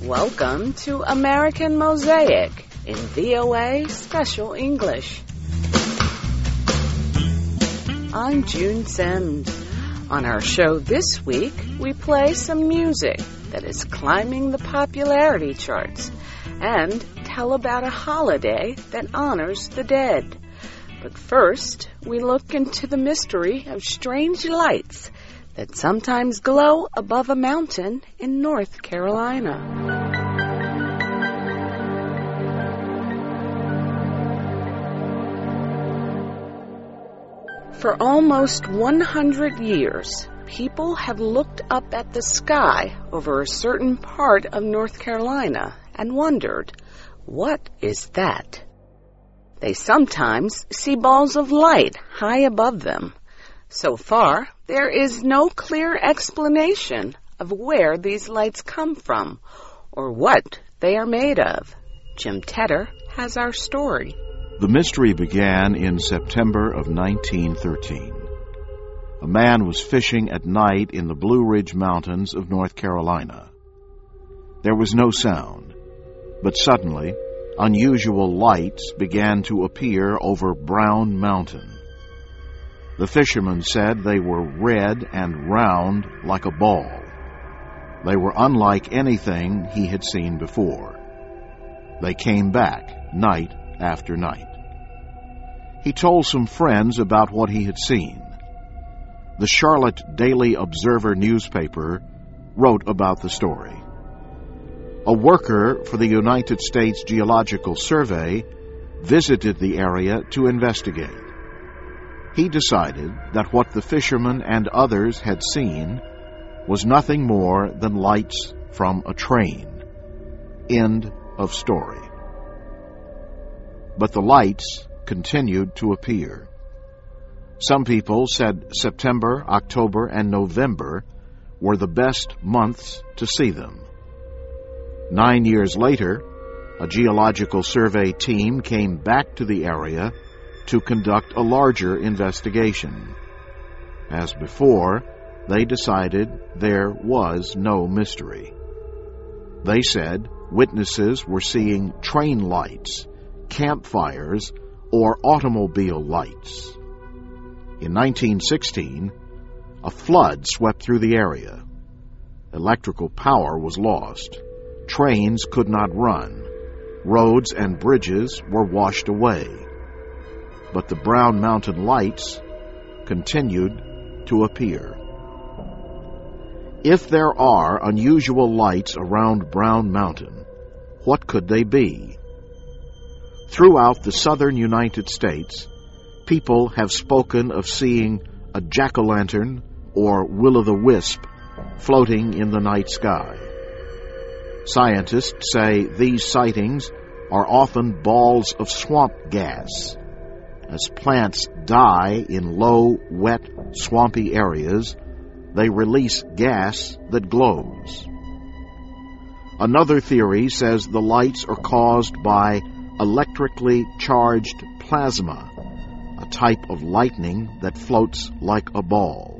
Welcome to American Mosaic in VOA Special English. I'm June Send. On our show this week, we play some music that is climbing the popularity charts and tell about a holiday that honors the dead. But first, we look into the mystery of strange lights that sometimes glow above a mountain in North Carolina. For almost 100 years, people have looked up at the sky over a certain part of North Carolina and wondered, what is that? They sometimes see balls of light high above them. So far, there is no clear explanation of where these lights come from or what they are made of. Jim Tedder has our story. The mystery began in September of 1913. A man was fishing at night in the Blue Ridge Mountains of North Carolina. There was no sound, but suddenly, unusual lights began to appear over Brown Mountain. The fisherman said they were red and round like a ball. They were unlike anything he had seen before. They came back night after night. He told some friends about what he had seen. The Charlotte Daily Observer newspaper wrote about the story. A worker for the United States Geological Survey visited the area to investigate. He decided that what the fisherman and others had seen was nothing more than lights from a train. End of story. But the lights continued to appear. Some people said September, October, and November were the best months to see them. 9 years later, a Geological Survey team came back to the area to conduct a larger investigation. As before, they decided there was no mystery. They said witnesses were seeing train lights, campfires, or automobile lights. In 1916, a flood swept through the area. Electrical power was lost. Trains could not run. Roads and bridges were washed away. But the Brown Mountain lights continued to appear. If there are unusual lights around Brown Mountain, what could they be? Throughout the southern United States, people have spoken of seeing a jack-o'-lantern or will-o'-the-wisp floating in the night sky. Scientists say these sightings are often balls of swamp gas. As plants die in low, wet, swampy areas, they release gas that glows. Another theory says the lights are caused by electrically charged plasma, a type of lightning that floats like a ball.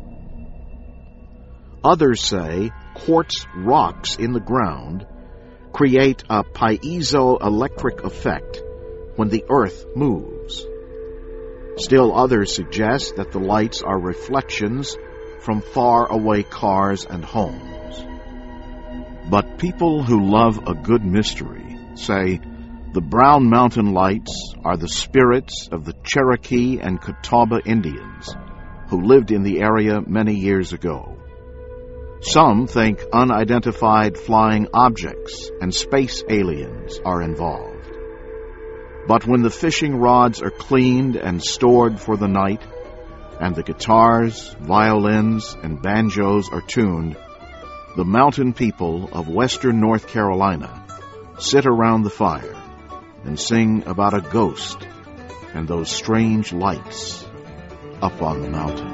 Others say quartz rocks in the ground create a piezoelectric effect when the earth moves. Still others suggest that the lights are reflections from far-away cars and homes. But people who love a good mystery say the Brown Mountain lights are the spirits of the Cherokee and Catawba Indians who lived in the area many years ago. Some think unidentified flying objects and space aliens are involved. But when the fishing rods are cleaned and stored for the night, and the guitars, violins, and banjos are tuned, the mountain people of western North Carolina sit around the fire and sing about a ghost and those strange lights up on the mountain.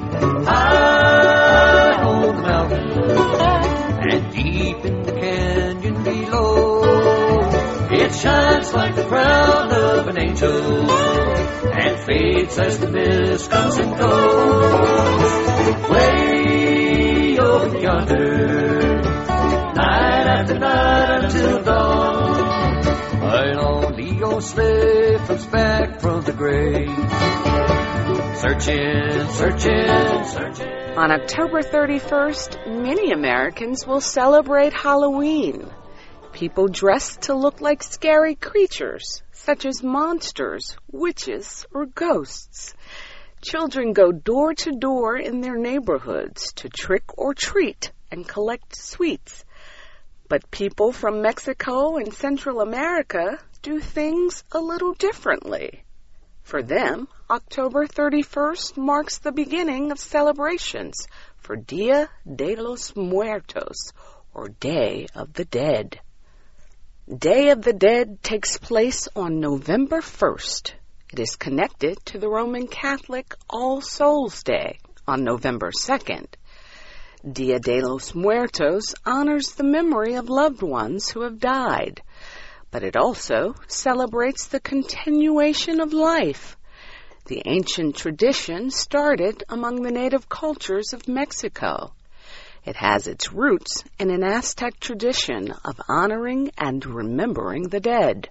High on the mountain and deep in the canyon below, it shines like the crown of an angel and fades as the mist comes and goes. Way over yonder, night after night ride till dawn. My lonely old slave comes back from the grave. Searching, searching, searching. On October 31st, many Americans will celebrate Halloween. People dress to look like scary creatures, such as monsters, witches, or ghosts. Children go door to door in their neighborhoods to trick or treat and collect sweets. But people from Mexico and Central America do things a little differently. For them, October 31st marks the beginning of celebrations for Dia de los Muertos, or Day of the Dead. Day of the Dead takes place on November 1st. It is connected to the Roman Catholic All Souls Day on November 2nd. Dia de los Muertos honors the memory of loved ones who have died, but it also celebrates the continuation of life. The ancient tradition started among the native cultures of Mexico. It has its roots in an Aztec tradition of honoring and remembering the dead.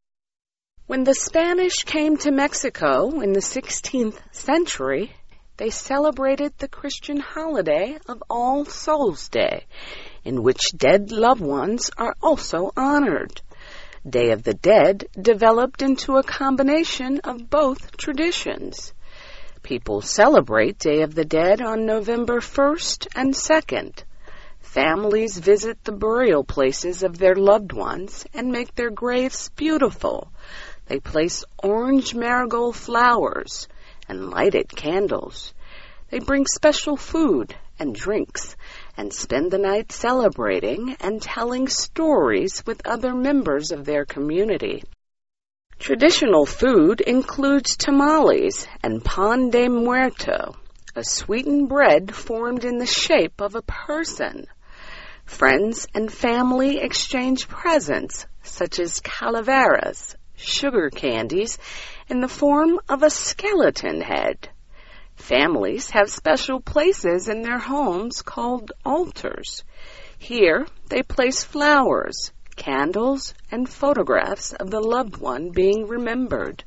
When the Spanish came to Mexico in the 16th century, they celebrated the Christian holiday of All Souls Day, in which dead loved ones are also honored. Day of the Dead developed into a combination of both traditions. People celebrate Day of the Dead on November 1st and 2nd. Families visit the burial places of their loved ones and make their graves beautiful. They place orange marigold flowers and lighted candles. They bring special food and drinks and spend the night celebrating and telling stories with other members of their community. Traditional food includes tamales and pan de muerto, a sweetened bread formed in the shape of a person. Friends and family exchange presents such as calaveras, sugar candies, in the form of a skeleton head. Families have special places in their homes called altars. Here, they place flowers, candles, and photographs of the loved one being remembered.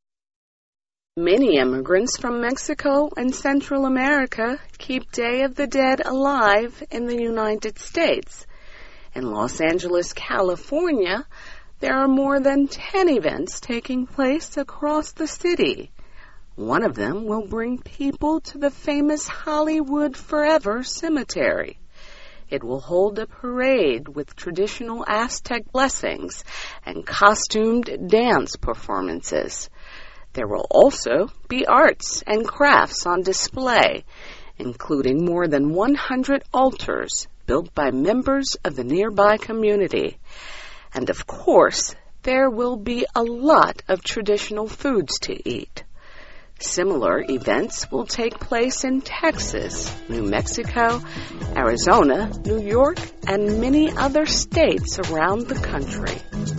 Many immigrants from Mexico and Central America keep Day of the Dead alive in the United States. In Los Angeles, California, there are more than 10 events taking place across the city. One of them will bring people to the famous Hollywood Forever Cemetery. It will hold a parade with traditional Aztec blessings and costumed dance performances. There will also be arts and crafts on display, including more than 100 altars built by members of the nearby community. And of course, there will be a lot of traditional foods to eat. Similar events will take place in Texas, New Mexico, Arizona, New York, and many other states around the country.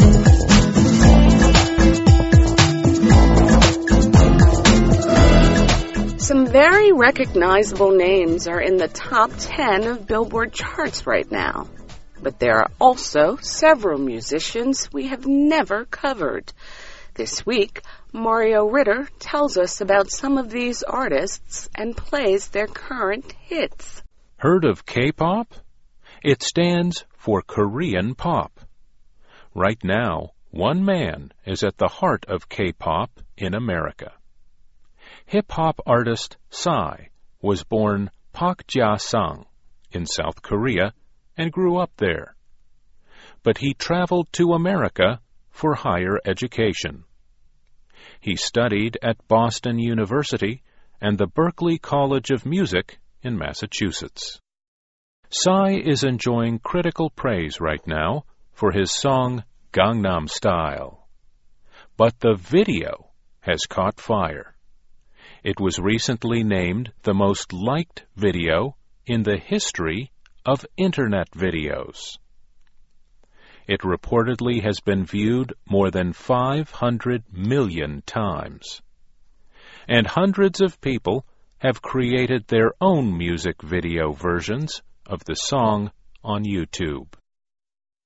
Some very recognizable names are in the top 10 of Billboard charts right now. But there are also several musicians we have never covered. This week, Mario Ritter tells us about some of these artists and plays their current hits. Heard of K-pop? It stands for Korean pop. Right now, one man is at the heart of K-pop in America. Hip-hop artist Psy was born Park Ja-sung in South Korea and grew up there. But he traveled to America for higher education. He studied at Boston University and the Berklee College of Music in Massachusetts. Psy is enjoying critical praise right now for his song Gangnam Style. But the video has caught fire. It was recently named the most liked video in the history of Internet videos. It reportedly has been viewed more than 500 million times. And hundreds of people have created their own music video versions of the song on YouTube.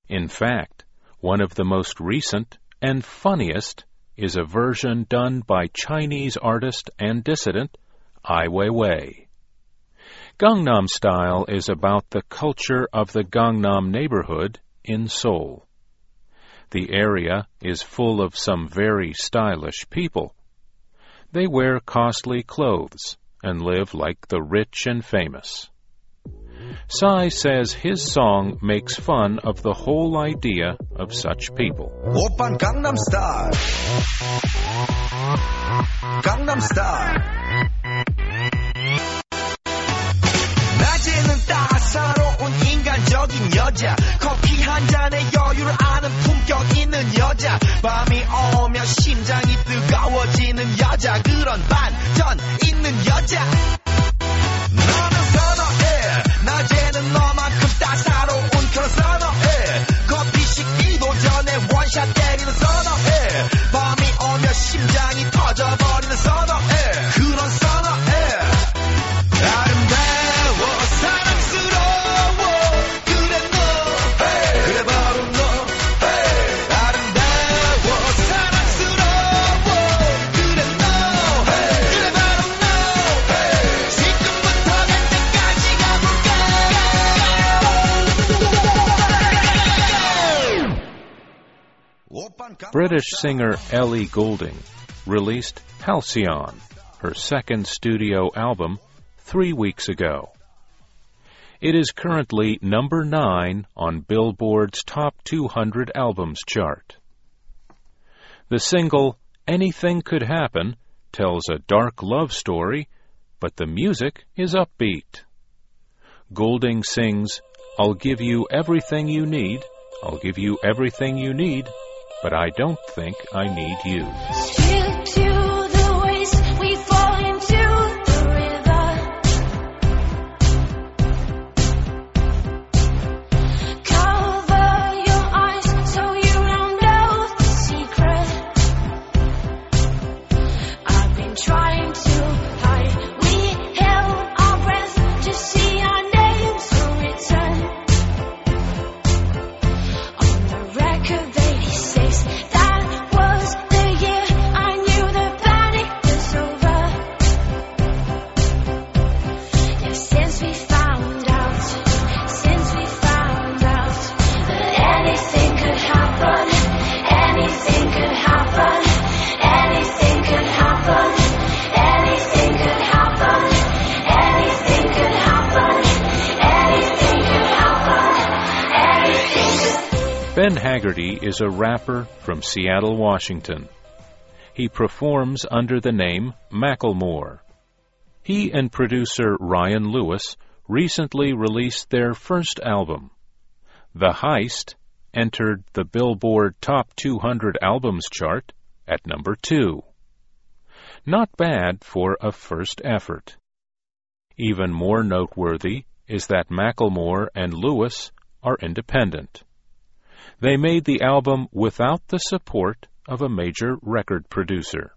In fact, one of the most recent and funniest is a version done by Chinese artist and dissident Ai Weiwei. Gangnam Style is about the culture of the Gangnam neighborhood in Seoul. The area is full of some very stylish people. They wear costly clothes and live like the rich and famous. Psy says his song makes fun of the whole idea of such people. 오빤 Gangnam Style. Gangnam Style. 낮에는 따사로운 인간적인 여자. 커피 한 잔에 여유를 아는 품격 있는 여자. 밤이 오면 심장이 뜨거워지는 여자. 그런 반전 있는 여자. 너는 선호해. 낮에는 너만큼 따사로운 그런 선호해. 커피 식기도 전에 원샷 때리는 선호해. 밤이 오면 심장이 터져버리는 선호해. 그런 선호해. 아름다워 사랑스러워 그래 너 hey. 그래 바로 너 hey. 아름다워 사랑스러워 그래 너 hey. 그래 바로 너 hey. 지금부터 갈 때까지 가볼까. British singer Ellie Goulding released Halcyon, her second studio album, 3 weeks ago. It is currently number 9 on Billboard's Top 200 Albums chart. The single, Anything Could Happen, tells a dark love story, but the music is upbeat. Goulding sings, I'll give you everything you need, I'll give you everything you need, but I don't think I need you. Stick to the waste, we fall into the river. Cover your eyes so you don't know the secret. I've been trying to hide. We held our breath to see our names written on the record. That was the year I knew the panic was over. Yeah, since we found out that anything could happen, anything could happen, anything could happen, anything could happen, anything could happen, anything could happen, anything could. Ben Haggerty is a rapper from Seattle, Washington. He performs under the name Macklemore. He and producer Ryan Lewis recently released their first album. The Heist entered the Billboard Top 200 Albums chart at number 2. Not bad for a first effort. Even more noteworthy is that Macklemore and Lewis are independent. They made the album without the support of a major record producer.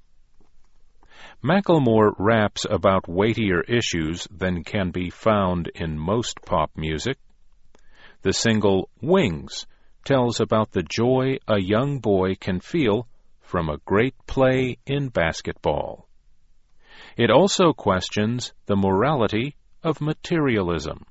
Macklemore raps about weightier issues than can be found in most pop music. The single Wings tells about the joy a young boy can feel from a great play in basketball. It also questions the morality of materialism.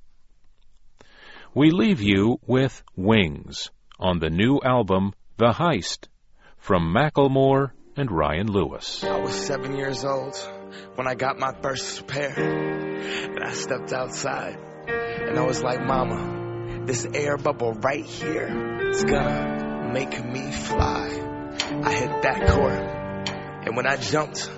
We leave you with Wings on the new album, The Heist, from Macklemore and Ryan Lewis. I was 7 years old when I got my first pair, and I stepped outside, and I was like, Mama, this air bubble right here is gonna make me fly. I hit that court, and when I jumped.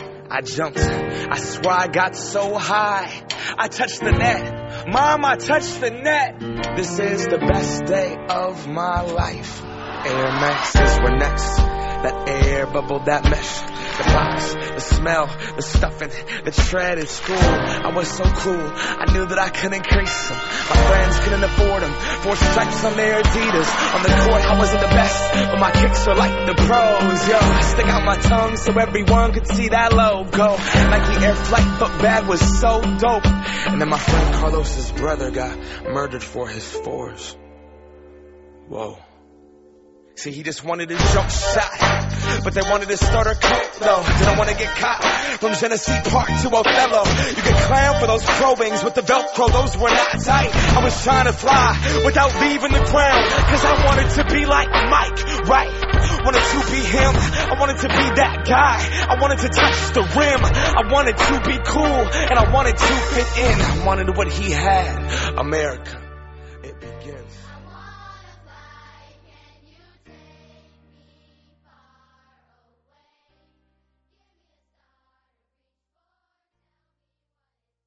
I swear I got so high. I touched the net. Mom, I touched the net. This is the best day of my life. Air Maxes were next. That air bubble, that mesh. The box, the smell, the stuffing, the tread in school. I was so cool, I knew that I couldn't increase them. My friends couldn't afford them. 4 stripes on their Adidas. On the court, I wasn't the best, but my kicks were like the pros. Yo, I stick out my tongue so everyone could see that logo. Nike Air Flight foot bag was so dope. And then my friend Carlos's brother got murdered for his 4s. Whoa. See, he just wanted his jump shot, but they wanted his starter coat, though. Didn't want to get caught from Genesee Park to Othello. You get clowned for those probings with the Velcro, those were not tight. I was trying to fly without leaving the ground, cause I wanted to be like Mike, right? Wanted to be him, I wanted to be that guy. I wanted to touch the rim, I wanted to be cool, and I wanted to fit in. I wanted what he had, America. It begins.